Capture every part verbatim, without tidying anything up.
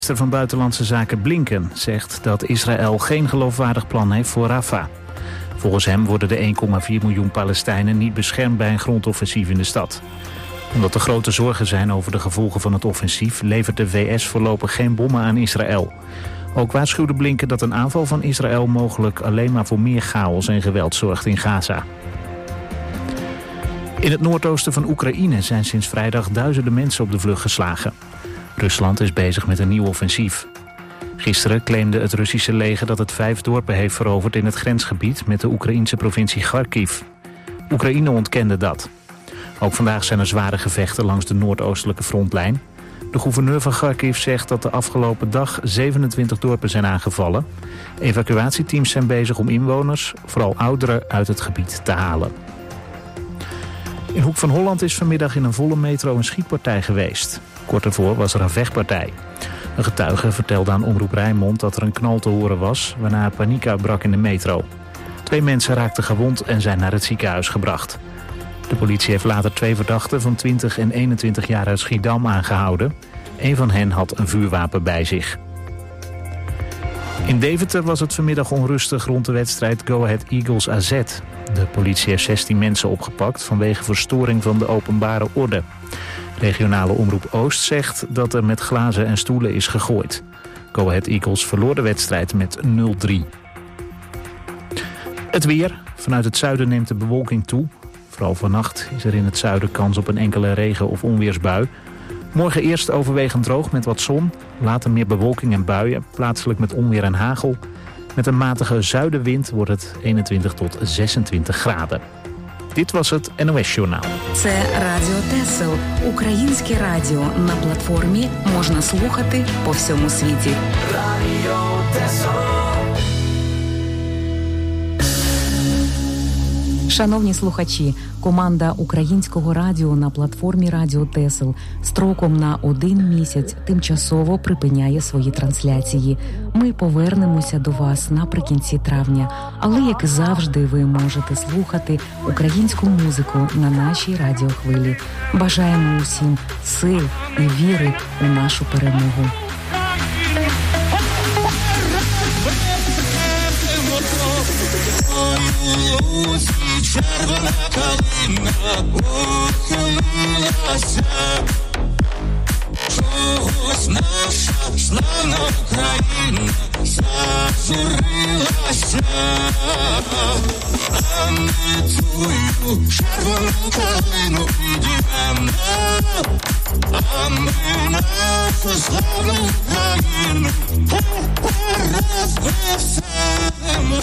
Minister van Buitenlandse Zaken Blinken zegt dat Israël geen geloofwaardig plan heeft voor Rafah. Volgens hem worden de één komma vier miljoen Palestijnen niet beschermd bij een grondoffensief in de stad. Omdat er grote zorgen zijn over de gevolgen van het offensief, levert de V S voorlopig geen bommen aan Israël. Ook waarschuwde Blinken dat een aanval van Israël mogelijk alleen maar voor meer chaos en geweld zorgt in Gaza. In het noordoosten van Oekraïne zijn sinds vrijdag duizenden mensen op de vlucht geslagen. Rusland is bezig met een nieuw offensief. Gisteren claimde het Russische leger dat het vijf dorpen heeft veroverd in het grensgebied met de Oekraïnse provincie Kharkiv. Oekraïne ontkende dat. Ook vandaag zijn er zware gevechten langs de noordoostelijke frontlijn. De gouverneur van Kharkiv zegt dat de afgelopen dag zevenentwintig dorpen zijn aangevallen. Evacuatieteams zijn bezig om inwoners, vooral ouderen, uit het gebied te halen. In Hoek van Holland is vanmiddag in een volle metro een schietpartij geweest. Kort daarvoor was er een vechtpartij. Een getuige vertelde aan Omroep Rijnmond dat er een knal te horen was, waarna paniek uitbrak in de metro. Twee mensen raakten gewond en zijn naar het ziekenhuis gebracht. De politie heeft later twee verdachten van twintig en eenentwintig jaar uit Schiedam aangehouden. Een van hen had een vuurwapen bij zich. In Deventer was het vanmiddag onrustig rond de wedstrijd Go Ahead Eagles A Z. De politie heeft zestien mensen opgepakt vanwege verstoring van de openbare orde. Regionale Omroep Oost zegt dat er met glazen en stoelen is gegooid. Go Ahead Eagles verloor de wedstrijd met nul drie. Het weer. Vanuit het zuiden neemt de bewolking toe. Vooral vannacht is er in het zuiden kans op een enkele regen- of onweersbui. Morgen eerst overwegend droog met wat zon. Later meer bewolking en buien, plaatselijk met onweer en hagel. Met een matige zuidenwind wordt het eenentwintig tot zesentwintig graden. Dit was het N O S-journaal. Це Радіо Тесел. Українське радіо. На платформі можна слухати по всьому світі. Радіо Тесел. Шановні слухачі, команда Українського радіо на платформі Радіо Тесел строком на один місяць тимчасово припиняє свої трансляції. Ми повернемося до вас наприкінці травня, але, як і завжди, ви можете слухати українську музику на нашій радіохвилі. Бажаємо усім сил і віри у нашу перемогу. Червона калина ухилилася, чогось наша славна Україна зажурилася, а ми твою червону калину підіймемо, а ми нашу славну Україну розвеселимо.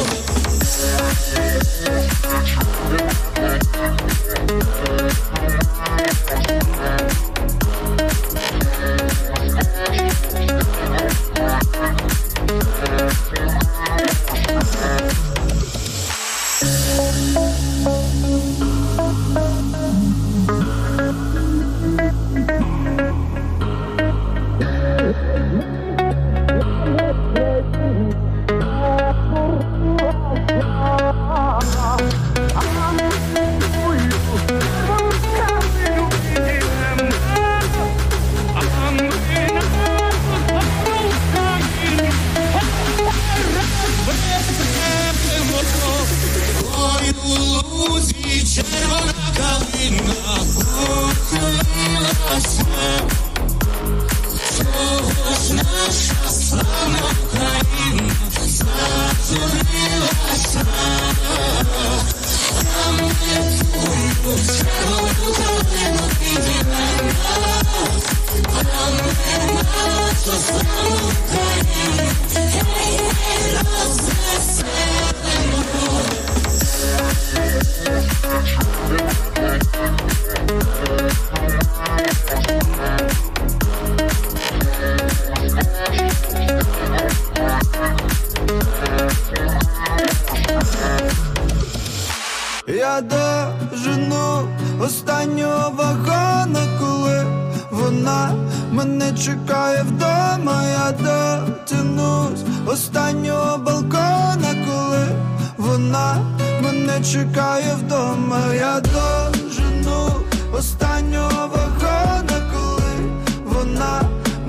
Я дожену останнього вагона, коли вона мене чекає вдома. Я дотянусь останнього балкона, коли вона мене чекає вдома. Я дожену останнього вагона, коли вона мене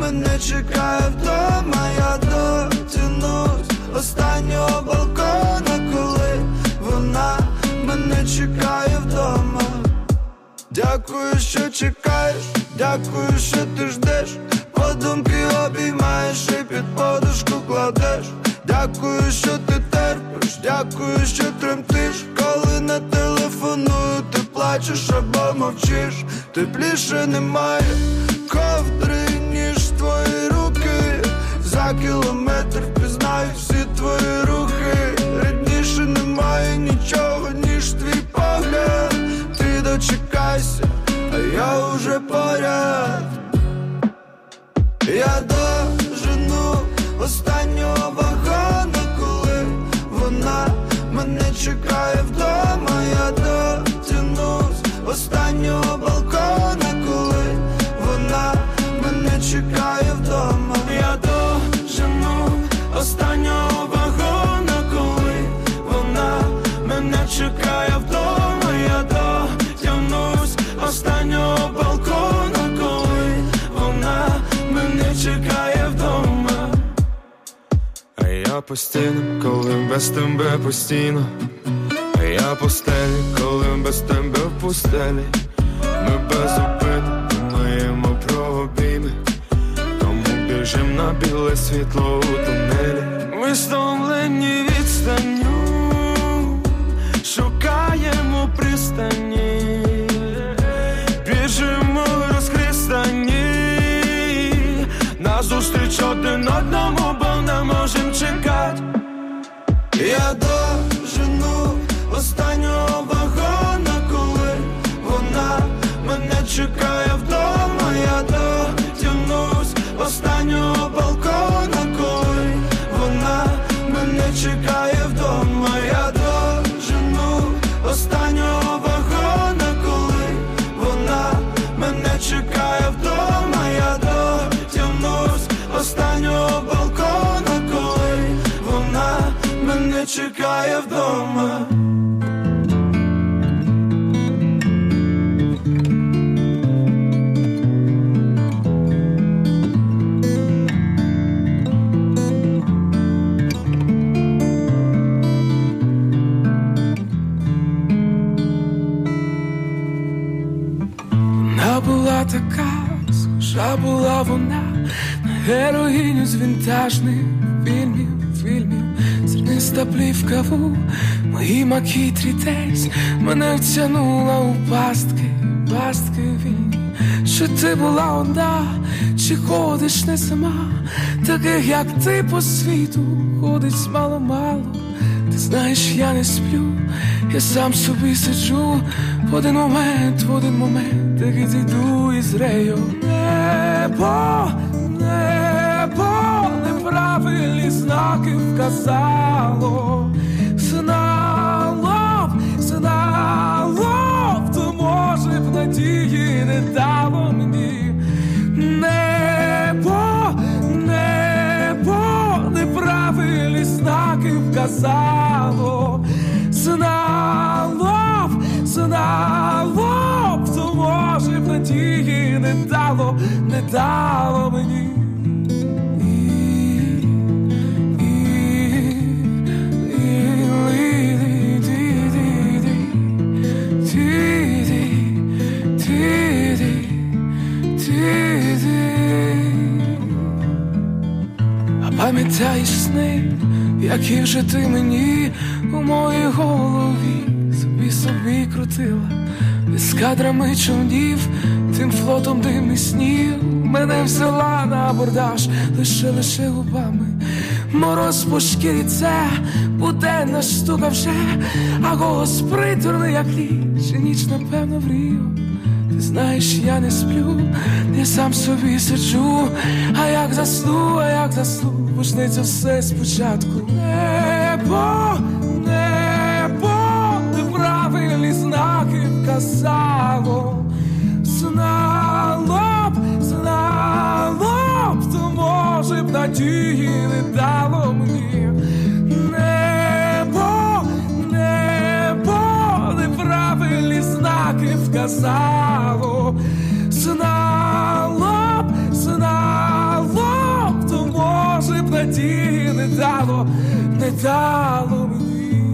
чекає вдома. Я дотянусь останнього балкона, коли вона мене чекає вдома. Дякую, що чекаєш, дякую, що ти ждеш, подумки обіймаєш і під подушку кладеш. Дякую, що ти терпиш, дякую, що тремтиш, коли не телефоную, ти плачеш або мовчиш. Тепліше немає ковдри, ніж твої руки. За кілометр впізнаю всі твої рухи. Рідніше немає нічого, ніж твій погляд. Ти дочекайся, а я уже поряд. Я дожену останнього вагона, коли вона мене чекає вдома. Я дотянусь останнього балкона, коли вона мене чекає вдома. Я дожену останнього вагона, коли вона мене чекає вдома. Я дотягнусь останнього балкона, коли вона мене чекає вдома. А я по стінам, коли без тебе постійно. А я по стелі, коли без тебе в пустелі. Ми безупинно думаємо про обійми, тому біжим на біле світло у тунелі. Ми стомлені відстанню, шукаємо пристані, біжимо розхристані, назустріч один одному, бо не можем чекати. Я дожену останнього вагона, коли вона мене чекає вдома. Я дотягнусь останнього балкона, коли вона мене чекає вдома. Я дожену останнього вагона, коли вона мене чекає вдома. Я дотягнусь останнього балкона, коли вона мене чекає вдома. Вона була така, схожа була вона на героїню з вінтажних фільмів, фільмів. Зерниста плівка в моїй макітрі десь мене втягнула у пастки, пастки вільні. Що ти була одна, чи ходиш не сама? Таких, як ти, по світу ходить мало-мало. Ти знаєш, я не сплю, я сам собі сиджу. В один момент, в один момент, так і зійду із рею. Небо, небо, неправильні знаки вказало. Знало б, знало б, то може б надії не дало мені. Небо, небо, неправильні знаки вказало. Знало б, знало б, то може б надії не дало, не дало мені. Пам'ятаєш сни, які вже ти мені у моїй голові собі собі крутила, з кадрами човнів, тим флотом димних снів. Мене взяла на абордаж лише, лише губами. Мороз по шкірі, це буденна штука вже, а голос приторний, як ліч, і ніч, напевно, в Ріо. Ти знаєш, я не сплю, я сам собі сиджу, а як засну, а як засну, почнеться все спочатку. Небо, небо, неправильні знаки вказало. Знало б, знало б, то може б надії не дало мені. Небо, небо, неправильні знаки вказало. Знало б, знало надії не дало, не дало мені.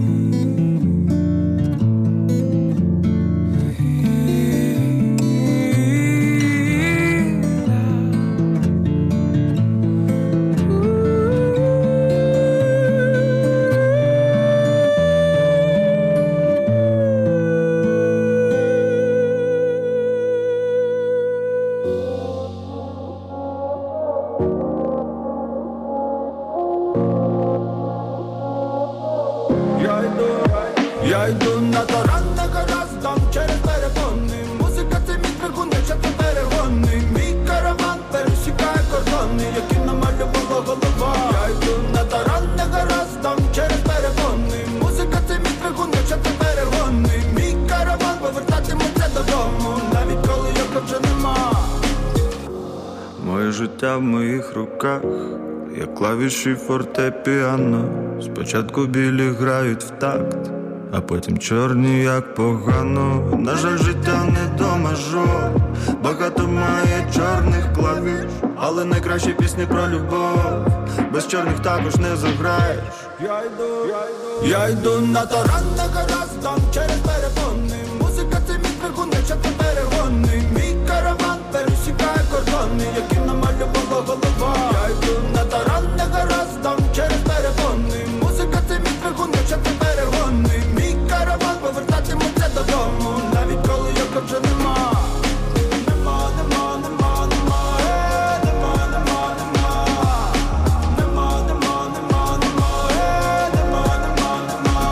Я йду на таран, на гараздам через перепони. Музика це мій двигун, якщо це перегони. Мій караван пересікає кордони, які намалювала голова. Я йду на таран, на гараздам через перепони. Музика це мій двигун, якщо це перегони. Мій караван повертатиметься додому, навіть коли його вже нема. Моє життя в моїх руках, як клавіші фортепіано. Спочатку білі грають в такт, а потім чорні, як погано. На жаль, життя не до мажор, багато має чорних клавіш, але найкращі пісні про любов без чорних також не заграєш. Я йду, я йду, я йду на таран, на гараздам через перепони. Музика це мій двигун, якщо це перегони. Мій караван пересікає кордони, які намалювала голова. Я йду на таран, на гараздам через перепони. Музика це мій двигун, якщо це перегони. Мій караван повертатиметься додому, навіть коли його вже нема. Нема, нема, нема, нема, е, нема, нема, нема. Нема, нема, нема, нема, е, нема, нема, нема.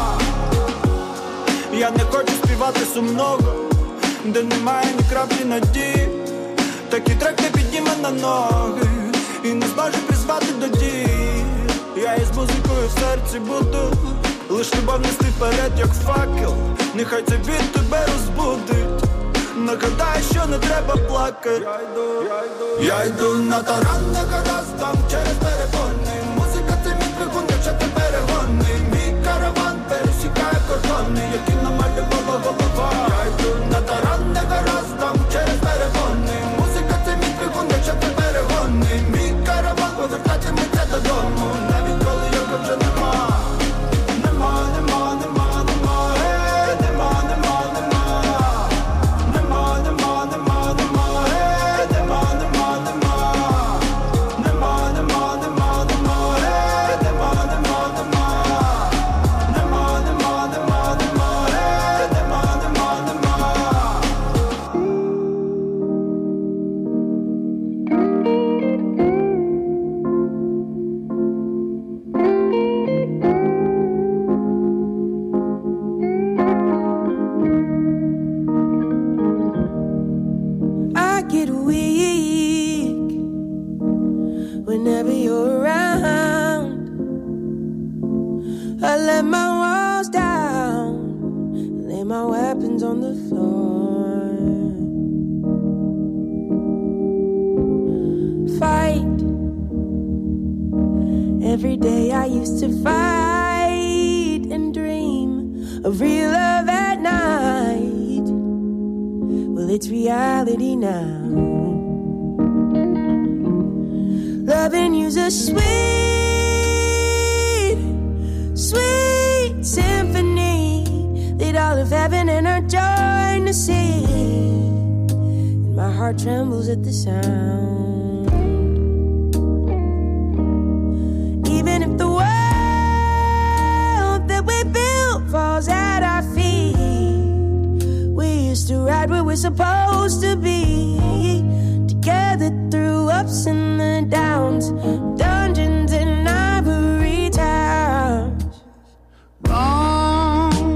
Я не хочу співати сумного, де немає ні краплі надії. Такий трек не підніме на ноги і не зможе призвати до дії. Я із музикою в серці буду лиш любов нести вперед, як факел. Нехай цей біт тебе розбудить, нагадай, що не треба плакати. Я йду, я йду, я йду на таран, на гараздам через перепони. Музика це мій двигун, якщо це перегони. Мій караван пересікає кордони, які намалювала голова. Я йду на таран, на гараздам через перепони. Музика це мій двигун, якщо це перегони. Мій караван повертатиметься додому, навіть коли його вже нема. Нема, нема, нема, нема, е, нема, нема, нема. Нема, нема, нема, нема, е, нема, нема, нема. Нема, нема, нема, нема, е, нема, нема, нема. Нема, нема, нема, нема, е, нема, нема, нема. I get weak whenever you're around. I let my walls down, lay my weapons on the floor. Fight. Every day I used to fight and dream of real love at night. Well, it's reality now. Loving you's a sweet, sweet symphony that all of heaven and earth join to sing. And my heart trembles at the sound. Even if the world that we built falls at our feet, we used to ride where we're supposed to be, together through ups and the downs, dungeons and ivory towers. Wrong,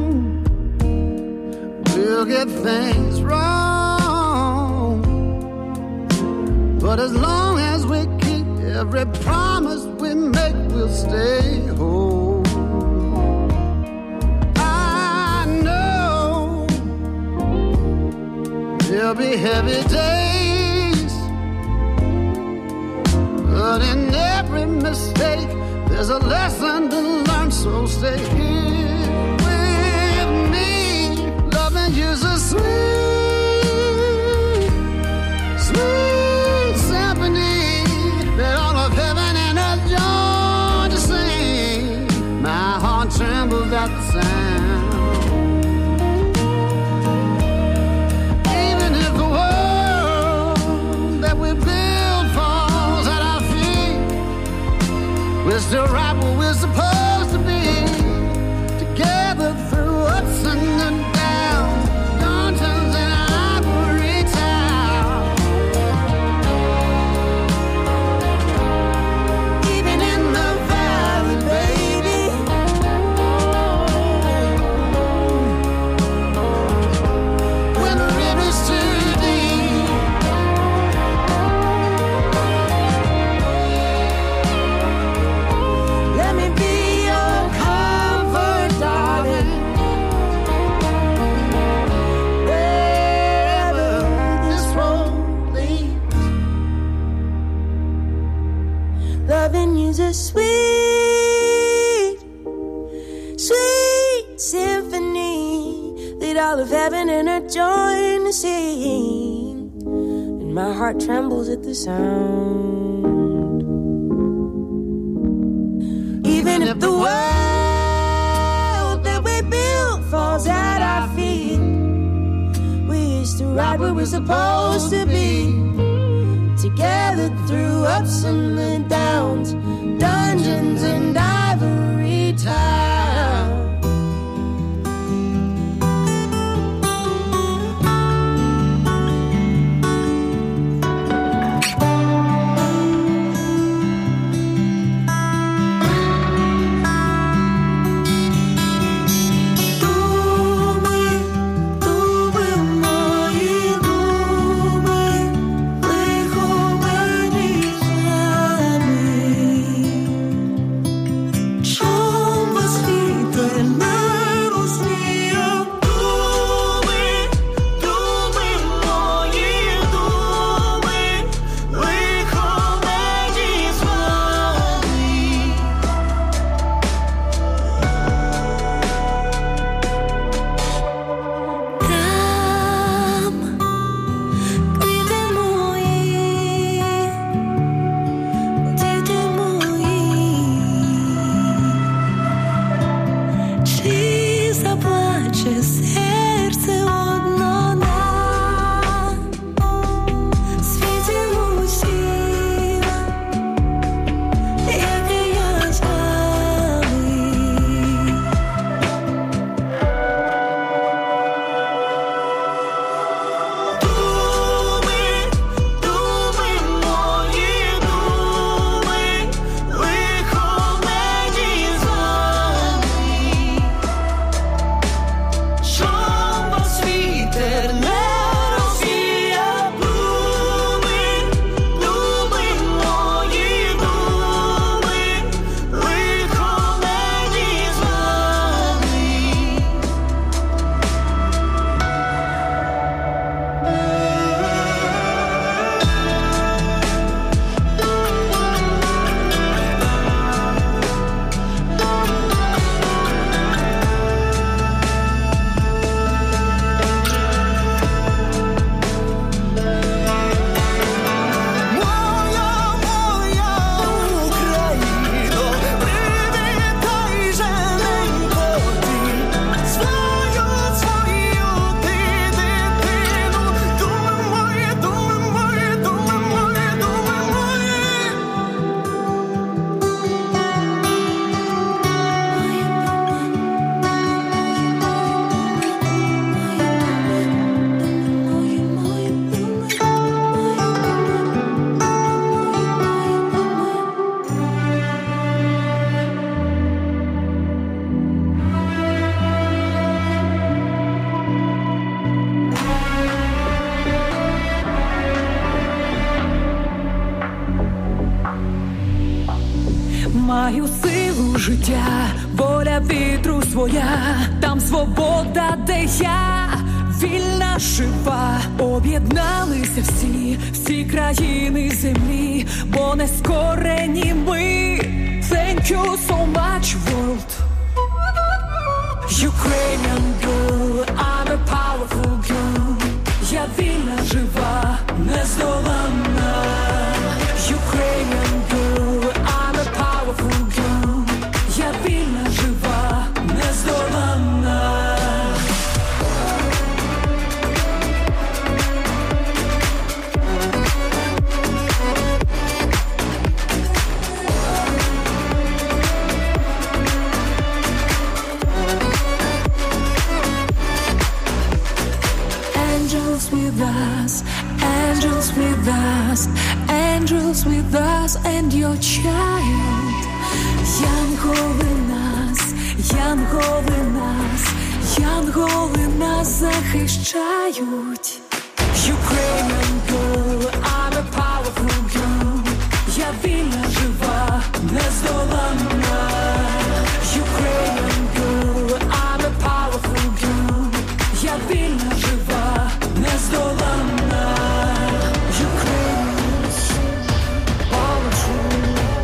we'll get things wrong, but as long as we keep every promise we make, we'll stay whole. I know there'll be heavy days, but in every mistake there's a lesson to learn, so stay here with me. Loving you's a sweet, sweet symphony that all of heaven and earth join We're still right where we're supposed to be, together through ups and downs, dungeons and ivory town. Even in the valley, baby, when the river's too deep. Let me be your comfort, darling, wherever this road leads. Loving you's a sweet, sweet symphony that all of heaven and earth join to sing, and my heart trembles at the sound. Even if the world that we built falls at our feet, we used to ride where we're supposed to be, together through ups and downs, dungeons and ivory town. Маю силу життя, воля вітру своя, там свобода, де я вільна, жива. Об'єдналися всі, всі країни землі, бо не скорені ми. Thank you so much, world. Ukrainian girl, I'm a powerful girl. Я вільна, жива, нездоланна. Ukrainian girl, I'm a powerful girl. Я вільна, жива, нездоланна. виручають. Янголи нас, янголи нас, янголи нас захищають. Ukrainian girl, I'm a powerful girl. Я вільна, жива, нездоланна. Ukrainian girl, I'm a powerful girl. Я вільна, жива, нездоланна. Ukrainian, powerful.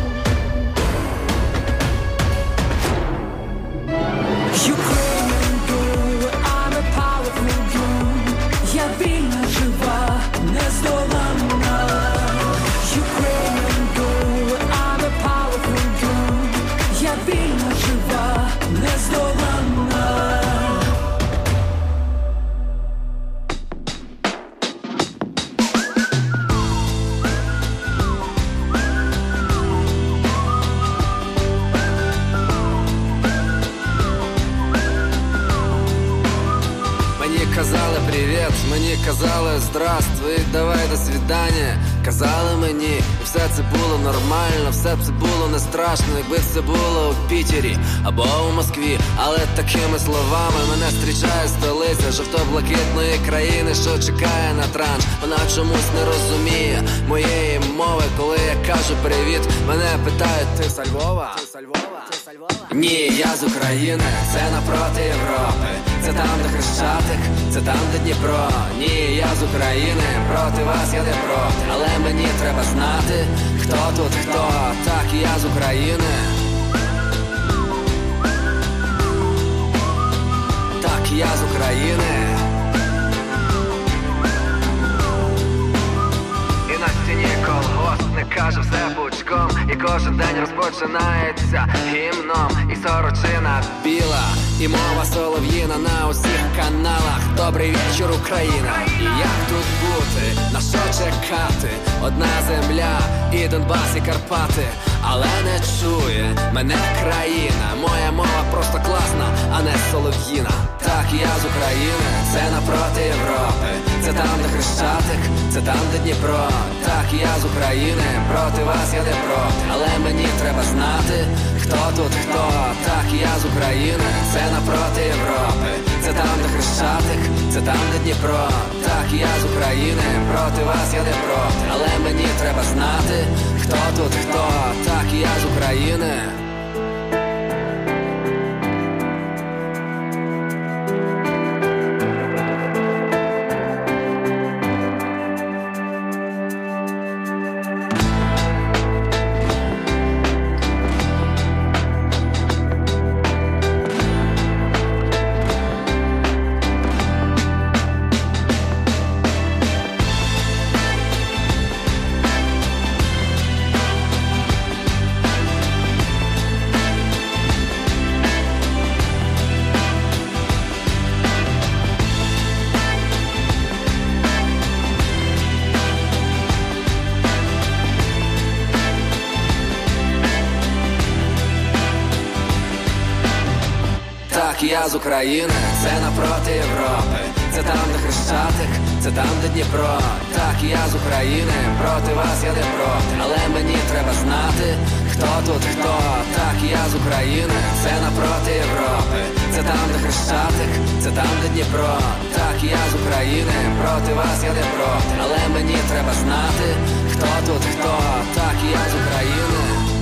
Ukrainian girl, I'm a powerful girl. Я вільна, жива, нездоланна. Ukrainian girl, I'm a powerful girl. Я вільна, жива, нездоланна. Мені казали привіт, мені казали здравствуй, давай до свидання. Казали мені, і все це було нормально, все це було не страшно, якби це було у Пітері або у Москві. Але такими словами мене зустрічає столиця жовто-блакитної країни, що чекає на транш. Вона чомусь не розуміє моєї мови, коли я кажу привіт. Мене питають, ти з Львова? Ти з Львова? Ти з Львова? Ні, я з України, це напроти Європи. Це там, де Хрещатик, це там, де Дніпро. Ні, я з України, проти вас я не проти. Але мені треба знати, хто тут хто. Так, я з України. Так, я з України. І на стіні колгоспник каже все пучком. І кожен день розпочинається гімном. І сорочина біла, і мова солов'їна на усіх каналах. Добрий вечір, Україна. І як тут бути, на що чекати? Одна земля, і Донбас, і Карпати. Але не чує мене країна. Моя мова просто класна, а не солов'їна. Так, я з України, це напроти Європи. Це там, де Хрещатик, це там, де Дніпро. Так, я з України, проти вас я не проти. Але мені треба знати, хто тут хто. Так, я з України, це напроти Європи. Це там, де Хрещатик, це там, де Дніпро. Так, я з України, проти вас я не проти. Але мені треба знати, хто тут хто. Так, я з України. Я з України, це напроти Європи. Це там, де Хрещатик, це там, де Дніпро. Так, я з України, проти вас я не проти. Але мені треба знати, хто тут хто. Так, я з України, це напроти Європи. Це там, де Хрещатик, це там, де Дніпро. Так, я з України, проти вас я не проти. Але мені треба знати, хто тут хто. Так, я з України.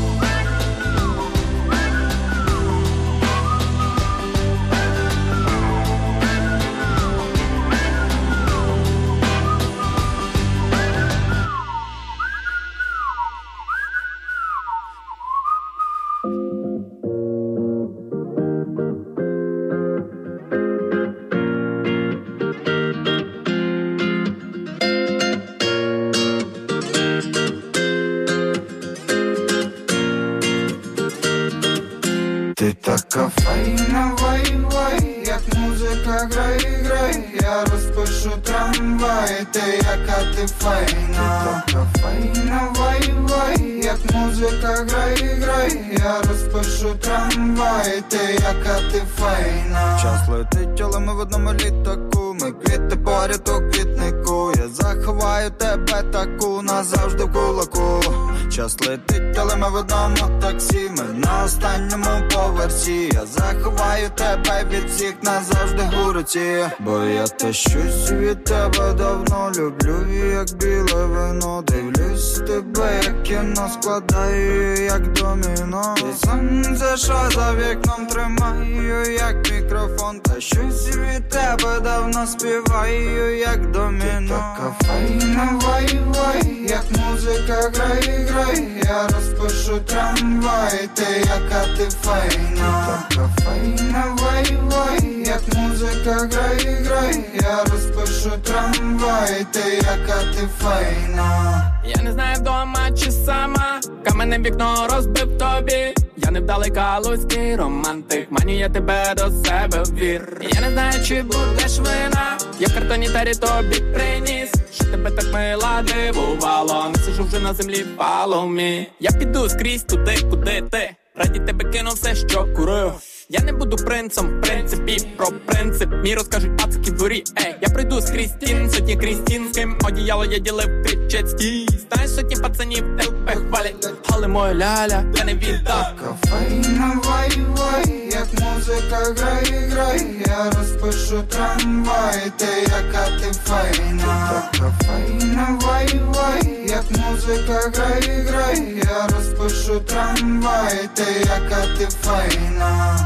Ти така файна, вай-вай, як музика грай, грай. Я розпишу трамвай, ти яка ти файна. Ти така файна, вай-вай, як музика грай, грай. Я розпишу трамвай, ти яка ти файна. Час летить, але ми в одному літаку. Ми квіти поряд у квітнику. Я Я заховаю тебе таку назавжди в кулаку. Час летить, але ми в одному таксі, ми на останньому поверсі. Я заховаю тебе від всіх назавжди у руці. Бо я те щось від тебе давно люблю, як біле вино. Дивлюсь тебе, як кіно, складаю, як доміно. І сонце, що за вікном тримаю, як мікрофон. Та щось від тебе давно співаю, як доміно. Ти така файна, вай, вай, як музика грай, грай. Я розпишу трамвай, ти яка ти файна. Ти така файна, вай, вай, як музика грай, грай. Я розпишу трамвай, ти яка ти файна. Я не знаю, вдома чи сама, каменне вікно розбив тобі. Я невдалий калузький романтик, маню я тебе до себе ввір. Я не знаю, чи будеш вина, я в картоні тарі тобі приніс. Що тебе так мила дивувало, не сижу вже на землі, follow me. Я піду скрізь туди, куди ти, раді тебе кину все, що курив. Я не буду принцем, в принципі, про принцип мій розкажуть пацики в дворі. Ей, я пройду скрізь стін, сотні крізь стін, з ким одіяло я ділив кричецький. Знаєш, сотні пацанів тебе хвалять, але моя ляля, я не віддав. Така файна, вай, вай, як музика грай, грай. Я розпишу трамвай, ти яка ти файна. Така файна, вай, вай, як музика грай, грай. Я розпишу трамвай, ти яка ти файна.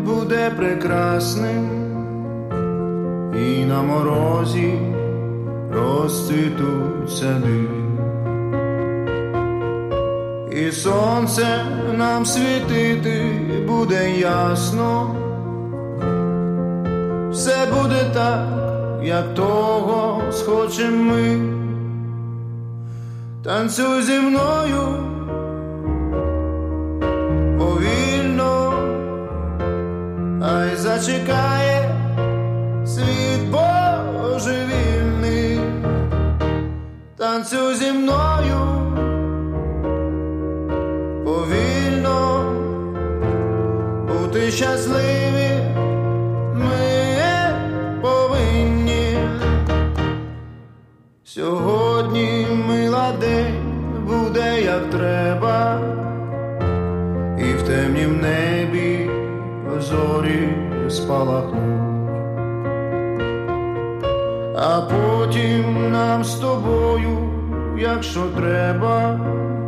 буде прекрасним, і на морозі розцвітуть сади, і сонце нам світити буде ясно. Все буде так, як того схочем ми. Танцюй зі мною повільно, ай зачекає світ божевільний. Танцюй зі мною повільно, бути щасливі ми повинні. Сьогодні мила день буде як треба, і в темнім небі зорі спалахнуть, а потім нам з тобою, якщо треба,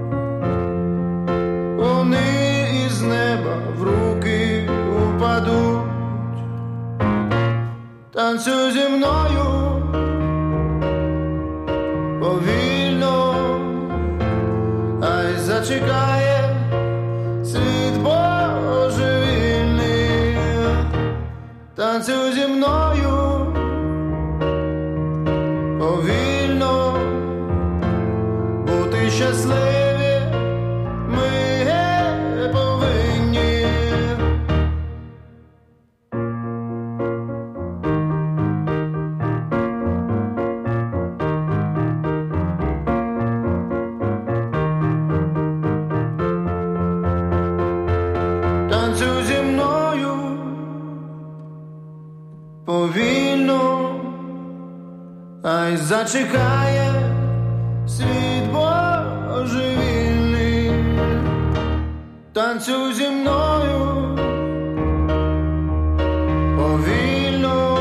вони із неба в руки упадуть. Танцюй зі мною повільно, ай зачекає світ божевільний. Танцюй зі мною повільно, бути щасливі ми повинні. Танцюй зі мною повільно, ай зачекає світ божевільний. Танцюй зі мною повільно,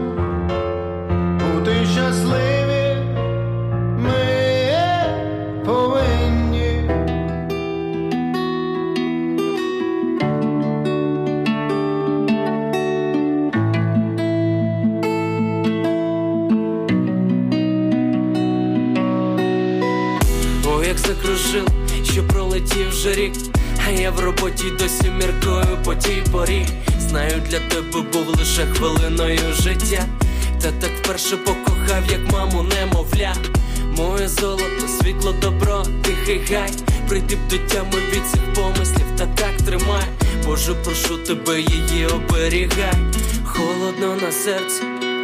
бути щасливі ми повинні. О, як закружив, що пролетів вже рік, а я в роботі досі міркую по тій порі. Знаю, для тебе був лише хвилиною життя, та так вперше покохав, як маму немовля. Моє золото, світло, добро, тихий гай, прийти б до тями від цих помислів, та так тримай. Боже, прошу тебе, її оберігай. Холодно на серці,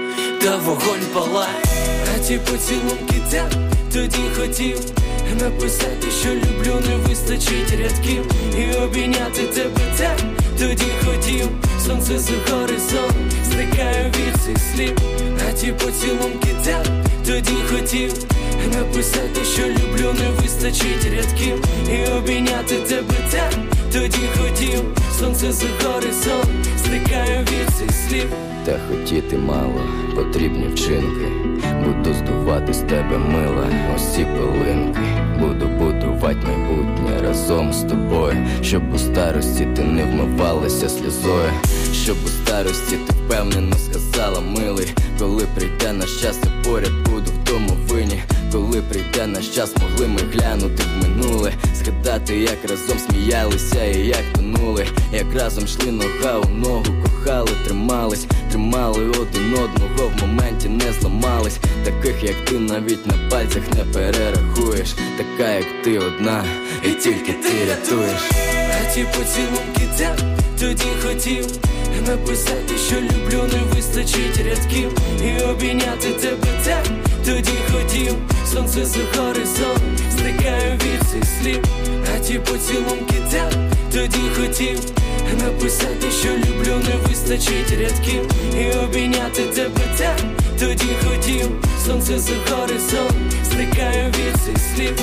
та вогонь палає, а ті поцілунки так тоді хотів написати, що люблю, не вистачить рядків, і обійняти тебе так тоді хотів. Сонце за горизонт, зникаю від цих слів, а ті поцілунки так тоді хотів написати, що люблю, не вистачить рядків, і обійняти тебе так тоді хотів. Сонце за горизонт, зникаю від цих слів. Та хотіти мало, потрібні вчинки. Буду здувати з тебе, мила, ось ці пилинки. Буду будувати майбутнє разом з тобою, щоб у старості ти не вмивалася сльозою, щоб у старості ти впевнено сказала, милий, коли прийде наш час, я поряд буду в домовині. Коли прийде наш час, могли ми глянути в минуле, згадати, як разом сміялися і як тонули, як разом йшли нога у ногу, кохали, тримались, тримали один одного, в моменті не зламались. Таких, як ти, навіть на пальцях не перерахуєш, така, як ти, одна, і тільки ти рятуєш. А ті поцілунки так тоді хотів написати, що люблю, не вистачить рядків, і обійняти тебе так тоді хотів. Сонце за горизонт, зникаю від цих слів, а ті поцілунки так тоді хотів написати, що люблю, не вистачить рядків, і обійняти тебе так тоді хотів. Сонце за горизонт, зникаю від цих слів.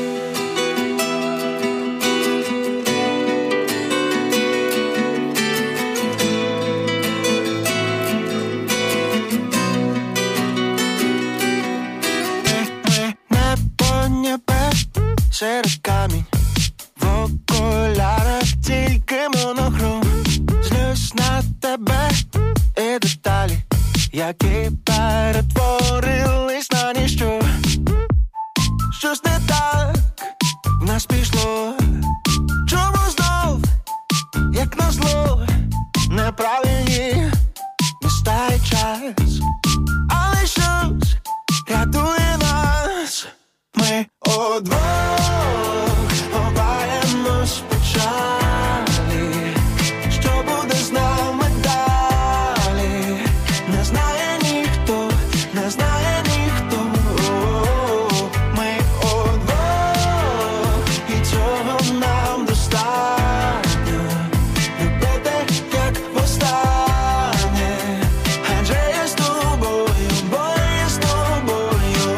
Серед камінь, в окулярах тільки монохром. Злюсь на тебе і деталі, які перетворились на ніщо. Щось не так в нас пішло. Чому знов, як назло, неправильні міста і час, але щось рятує нас. Ми удвох ховаємось в печалі. Що буде з нами далі? Не знає ніхто, не знає ніхто. Ми удвох, і цього нам достатньо. Любити, як востаннє, адже я з тобою, бо я з тобою.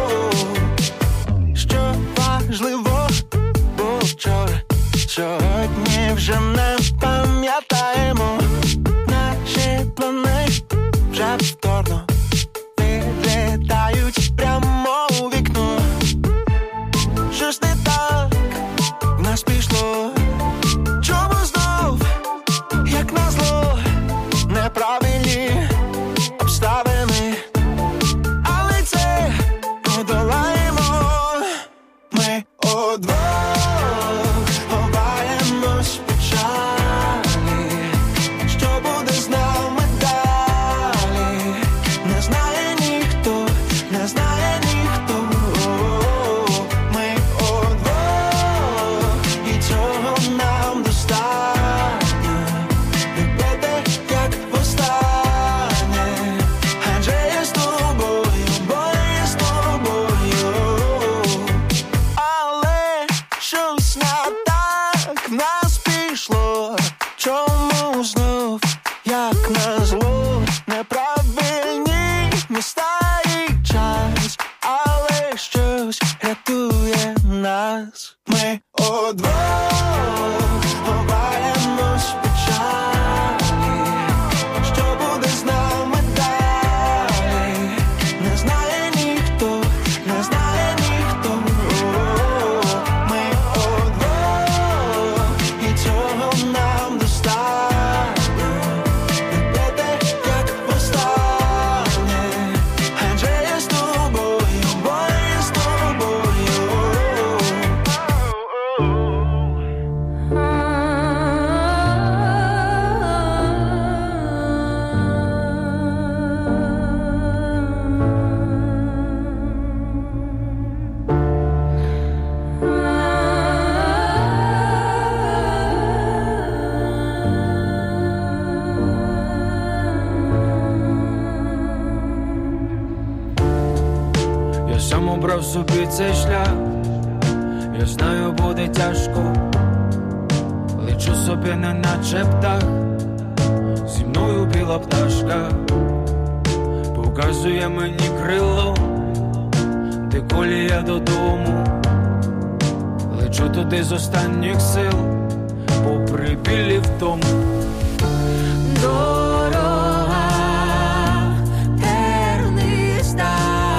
Що важливо було вчора, сьогодні вже не пам'ятаємо. Наші плани вже повторно вилітають прямо у вікно. Щось не так в нас пішло. Чому знов, як назло, неправильні обставини, але це подолаємо. Ми удвох ховаємось в печалі. Що буде з нами далі? Не знає ніхто, не знає ніхто. Ми удвох, і цього нам достатньо. Любити, як востаннє, адже я з тобою, бо я з тобою. Але щось не так в нас пішло. Чому знов, як назло, неправильні міста і час, але щось рятує нас. Ми удвох ховаємось в печалі. Що буде з нами далі? Не знає ніхто, не знає ніхто. Ми удвох, і цього нам достатньо. Любити, як востаннє, адже я з тобою, бо я з тобою. Я сам обрав собі цей шлях, я знаю, буде тяжко, лечу собі не наче птах, зі мною біла пташка, показує мені крило, де колія додому, лечу туди з останніх сил, попри білі втому. Дорога терниста,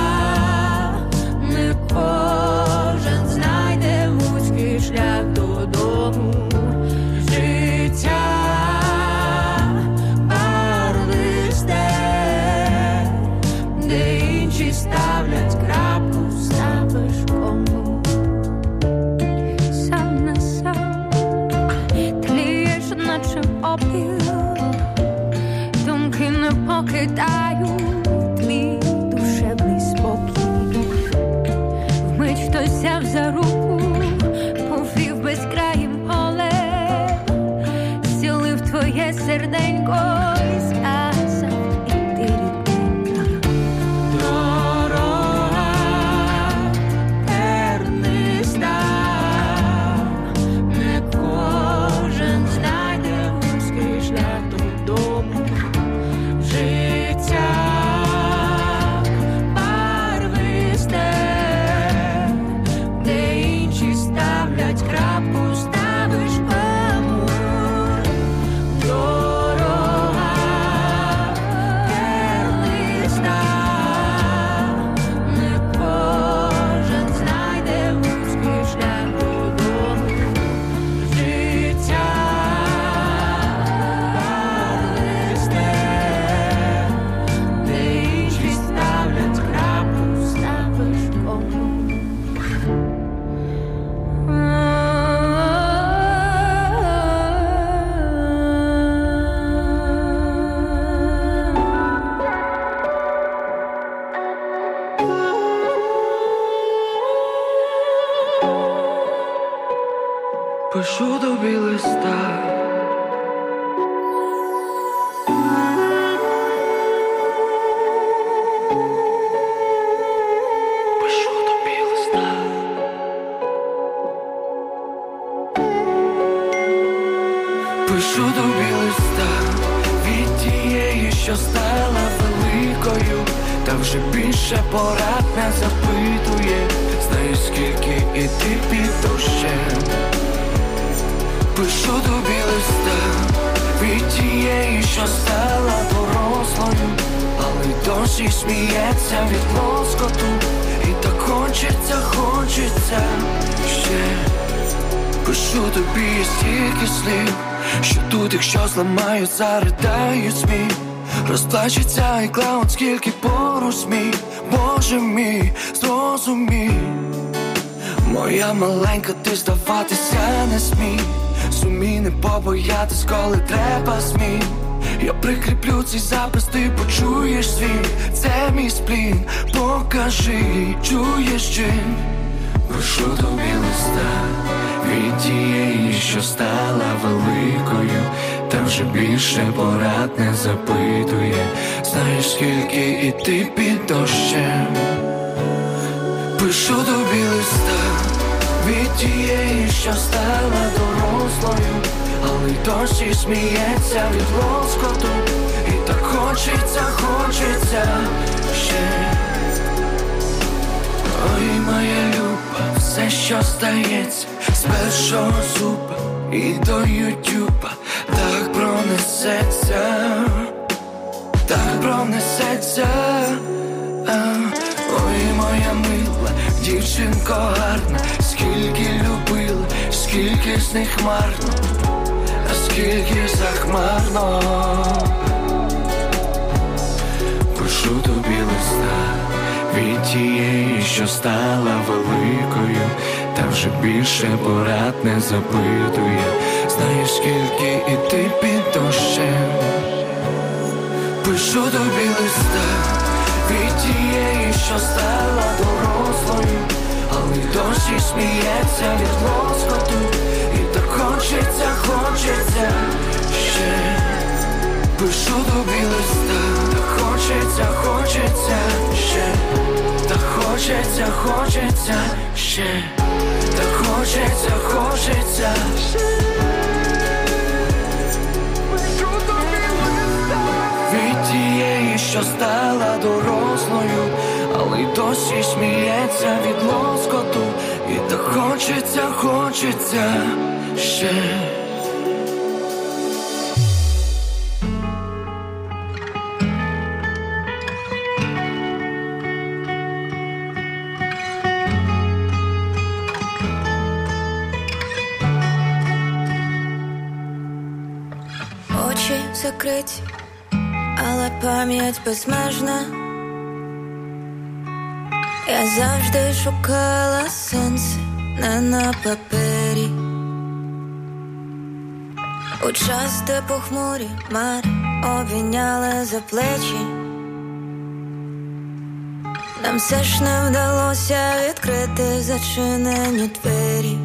не кожен знайде вузький шлях додому. Життя барвисте, де інші ставлять крапку, ставиш кому. Сам на сам тлієш, наче попіл, думки не покидають твій душевний спокій. Вмить хтось взяв за руку, повів безкраїм полем, зцілив твоє серденько і сказав: іди, рідненька. Дорога терниста, не кожен знайде вузький шлях додому. Життя барвисте, де інші ставлять крапку, ставиш кому. Дорога що стала великою, та вже більше порад не запитує. Знаєш, скільки іти під дощем. Пишу тобі листа від тієї, що стала дорослою, але досі сміється від лоскоту. І так хочеться, хочеться ще. Пишу тобі стільки слів, що тут, якщо зламаю, заридаю сміх. Розплачеться і клаун, скільки поруч сміх. Боже мій, зрозумій, моя маленька, ти здаватися не смій. Сумій, не побоятись, коли треба змін. Я прикріплю цей запис, ти почуєш свій. Це мій сплін, покажи, чуєш чин. Прошу тобі листа від тієї, що стала великою, та вже більше порад не запитує. Знаєш, скільки іти під дощем. Пишу тобі листа від тієї, що стала дорослою, але й досі сміється від лоскоту. І так хочеться, хочеться ще. Ой, моя люба, все, що стається з першого зуба і до ютюба, так пронесеться, так пронесеться. А, ой, моя мила, дівчинко гарна, скільки любила, скільки з них марно, а скільки захмарно. Пишу тобі листа від тієї, що стала великою, та вже більше порад не запитує. Знаєш, скільки іти під дощем. Пишу тобі листа від тієї, що стала дорослою, але й досі сміється від лоскоту. І так хочеться, хочеться ще. Пишу тобі листа, так хочеться, хочеться ще. Так хочеться, хочеться ще. Так хочеться, хочеться ще. Від тієї, що стала дорослою, але й досі сміється від лоскоту. І так хочеться, хочеться ще. Очі закриті, але пам'ять безмежна. Я завжди шукала сенси не на папері. У час, де похмурі хмари обійняли за плечі, нам все ж не вдалося відкрити зачинені двері.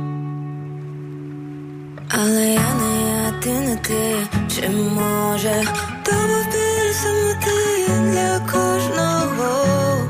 Але я не я, ти не ти, чи може то був біль самоти для кожного.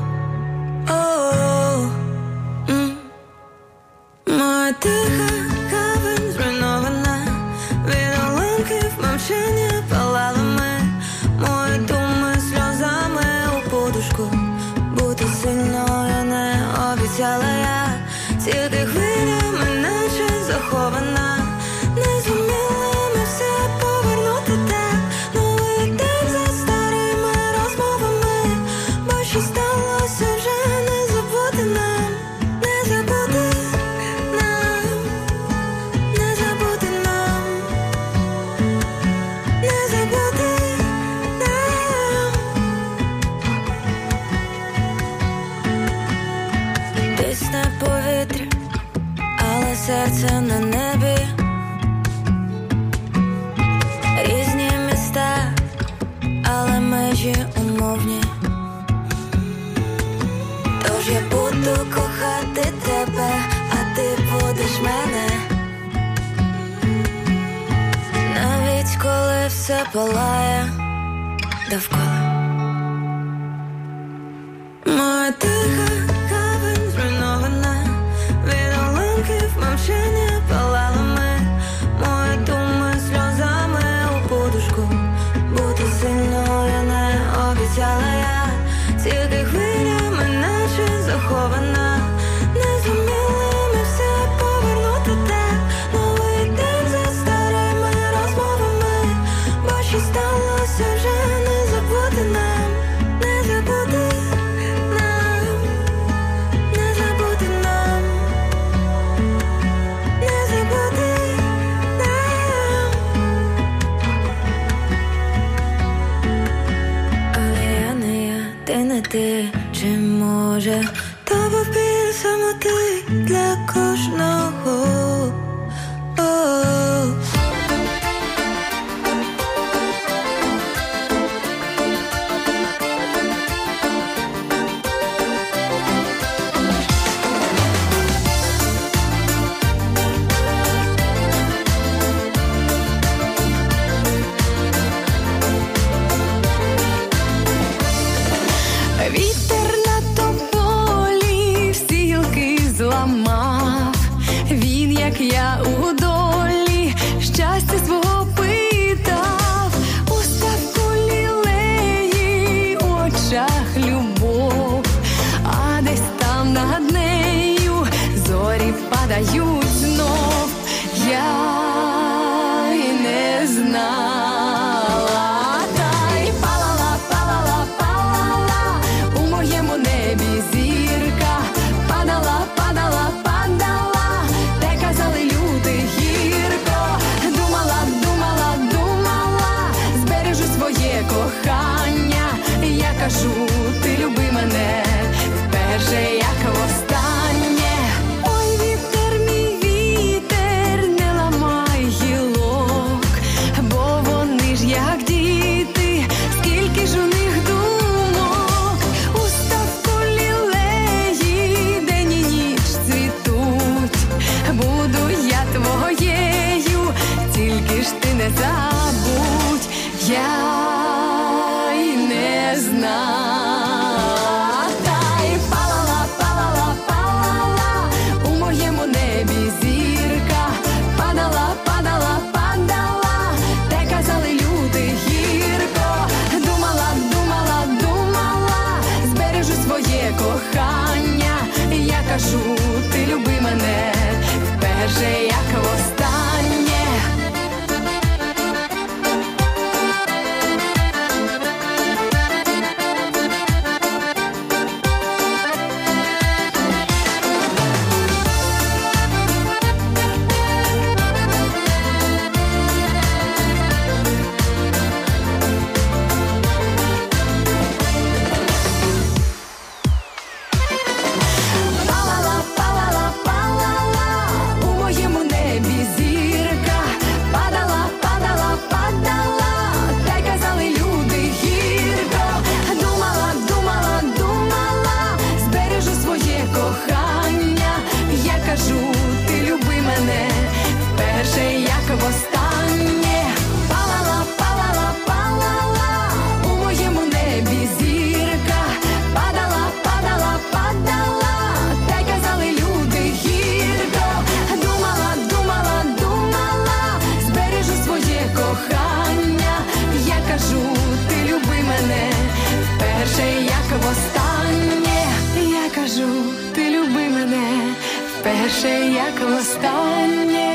О-о-о. М. Моя тиха гавань зруйнована, від уламків мовчання палали ми. Мої думи сльозами у подушку, бути сильною не обіцяла я. Тільки хвилями наче захована, не зуміли ми все повернути так. Новий день за старими розмовами, бо що сталося вже не забути нам. Не забути нам, не забути нам, не забути нам. Тисне повітря, але серце на небі. Різні міста, але межі умовні. Тож я буду кохати тебе, а ти будеш мене. Навіть коли все палає довкола. Моя тиха гавань зруйнована, від уламків мовчання палали ми. Мої думи сльозами у подушку, бути сильною самоти, чи може то був біль самоти для кожного. О-о-о. Вітер на тополі всі гілки зламав. Він, як я у долі, щастя свого питав. У ставку лілеї, у очах любов, а десь там над нею зорі падають знов. Я й не знала, та й палала, палала, палала у моєму небі зірка. Падала, падала, падала, те казали люди гірко. Думала, думала, думала, збережу своє кохання. Я кажу, ти люби мене вперше, як востаннє. Ой, вітер, мій вітер, не ламай гілок, бо вони ж як діти, скільки ж у них думок. У ставку лілеї день і ніч цвітуть. Буду я твоєю, тільки ж ти не забудь. Я й не знала, та й палала, палала, палала у моєму небі зірка. Падала, падала, падала, те казали люди гірко. Думала, думала, думала, збережу своє кохання. Я кажу, ти люби мене вперше, як востаннє. Палала, палала, палала у моєму небі зірка. Падала, падала, падала, те казали люди гірко. Думала, думала, думала, збережу своє кохання. Я кажу, ти люби мене вперше, як востаннє. Палала, палала, палала у моєму небі зірка. Падала, падала, падала, те казали люди гірко. Думала, думала, думала, збережу своє кохання. Я кажу, ти люби мене вперше, як востаннє. Я кажу, ти люби мене вперше, як востаннє.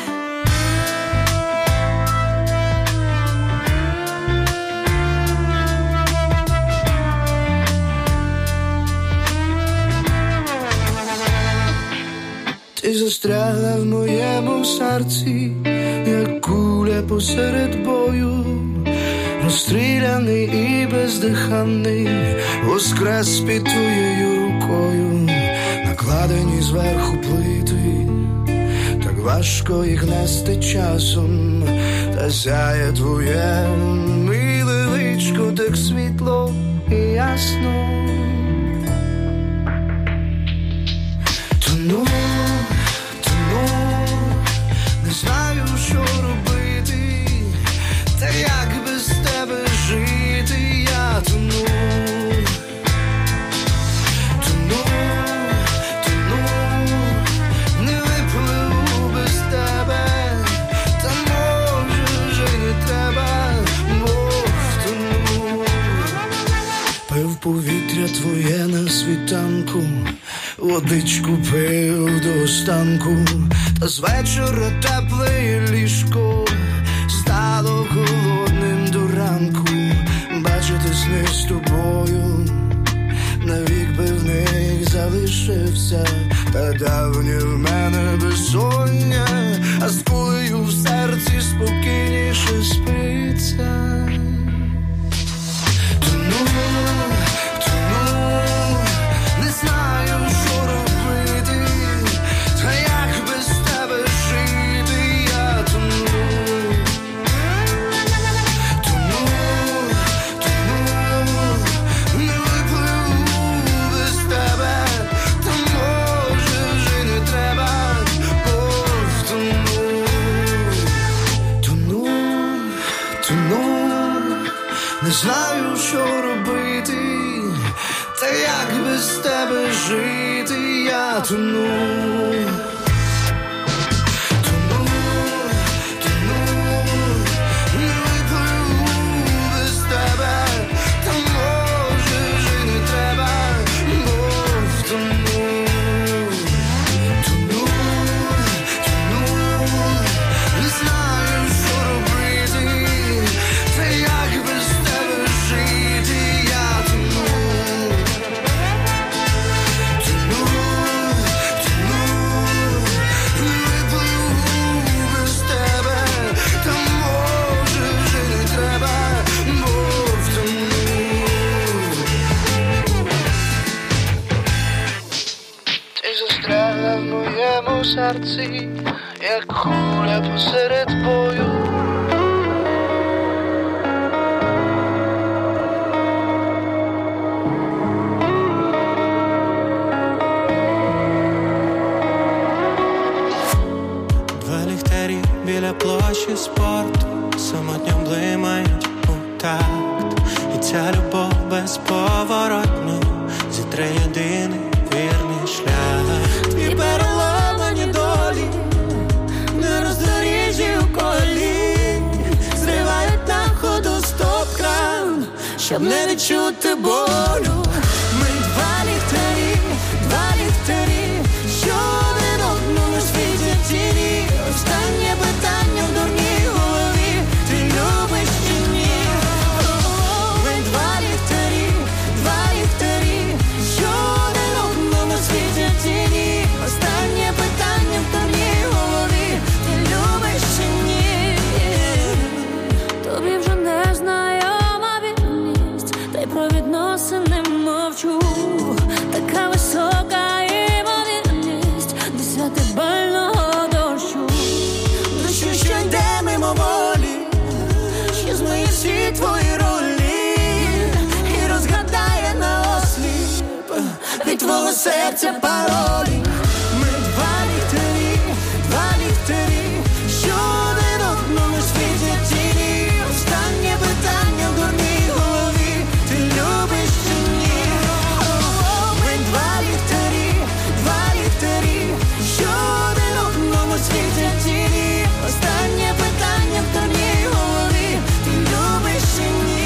Ти застрягла в моєму серці, як куля посеред бою, розстріляний і бездиханний, воскрес під твоєю рукою, накладені зверху плити, так важко їх нести часом, та сяє твоє миле личко так світло і ясно. Тону, тону, не знаю, що робити, та як без тебе жити. Я тону, тону, тону, не випливу без тебе, та може вже не треба, Бог тону. Пив повітря твоє на світанку, водичку пив до останку, та з вечора тепле ліжко стало холодним до ранку. Бачити сни з тобою, навік би в них залишився, та давнє в мене безсоння, а з кулею в серці спокійніше спиться. Тону, тону, не знаю, що робити, та як без тебе жити, я тону. Серці, як куля посеред бою. Два ліхтарі біля площі спорту самотньо блимають у такт. І ця любов безповоротно зітре єдиний вірний шлях. Твій переламані долі, на роздоріжжі у колі, зривають на ходу стоп-кран, щоб не відчути болю. Ми два ліхтарі, два ліхтарі, що один одному світі тіні. Останнє питання в дурній голові, ти любиш чи ні? Ми два ліхтарі, два ліхтарі, що один одному світі тіні. Останнє питання в дурній голові, ти любиш чи ні? Тобі вже не знайома вірність, та й про відносини мовчу. Така висока імовірність десятибального дощу. Дощу, що йде мимоволі, що змиє всі твої ролі і розгадає наосліп від твого серця паролі. Ми два ліхтарі, два ліхтарі, що один одному світі тіні. Останнє питання в дурній голові, ти любиш чи ні? Ми два ліхтарі, два ліхтарі, що один одному світі тіні. Останнє питання в дурній голові, ти любиш чи ні?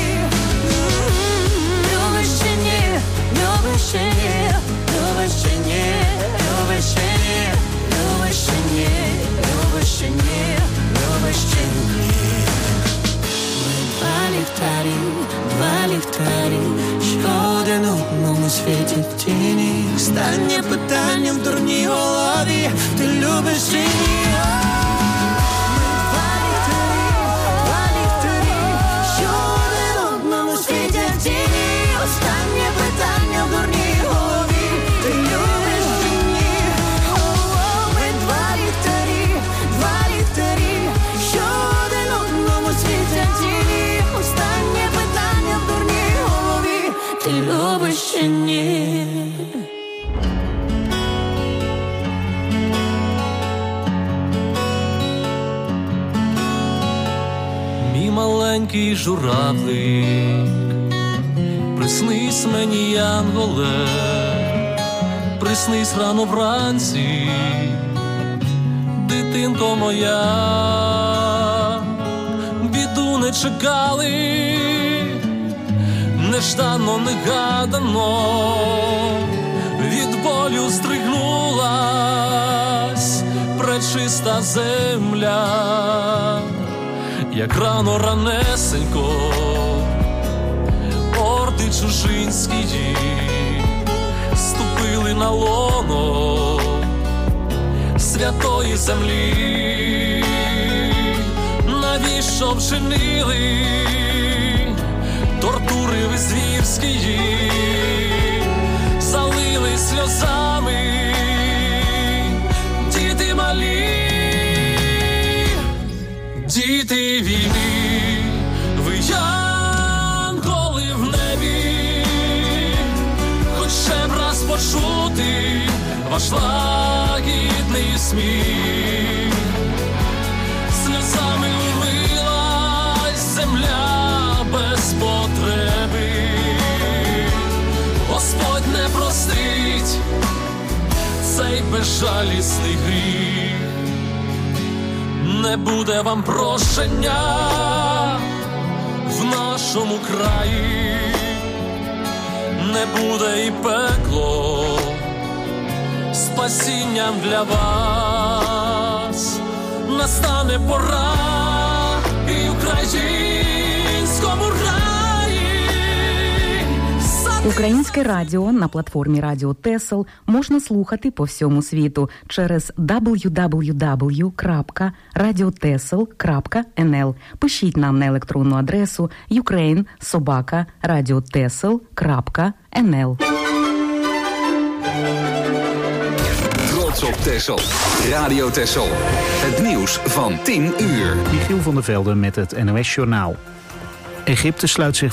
Любиш чи ні? Любиш чи ні? Любиш чи ні? Любиш чи ні? Любиш чи ні? Любиш чи ні? Любиш чи ні? Ми два ліхтарі, два ліхтарі, що один одному світять в тіні. Останнє питання в дурній голові, ти любиш чи ні? Ми два ліхтарі, два ліхтарі, що один одному світять в тіні. Останнє питання в дурній голові, ти любиш чи ні? Ми два ліхтарі, два ліхтарі, що один одному світять в тіні. Останнє питання в дурній голові, ти любиш чи ні? Мій маленький журавлик, приснись мені, янголе, приснись рано вранці, дитинко моя. Біду не чекали, неждано, негадано, від болю здригнулась пречиста земля. Як рано ранесенько орди чужинські ступили на лоно святої землі. Навіщо вчинили тортури ви звірські, залили сльозами діти малі, діти війни, ви янголи в небі, хоч ще б раз почути ваш лагідний сміх. Сльозами умилась земля без потреби. Господь не простить цей безжалісний гріх. Не буде вам прощення в нашому краї, не буде і пекло спасінням для вас. Настане пора і українському раї. Українське радіо на платформі Радіо Тесел можна слухати по всьому світу через дабл ю дабл ю дабл ю крапка радіотесел крапка ен ел. Пишіть нам на електронну адресу ukraine собака радіотесел крапка ен ел. Trots op Texel. Radio Texel. Het nieuws van tien uur. Michiel van der Velde met het N O S Journaal. Egypte sluit zich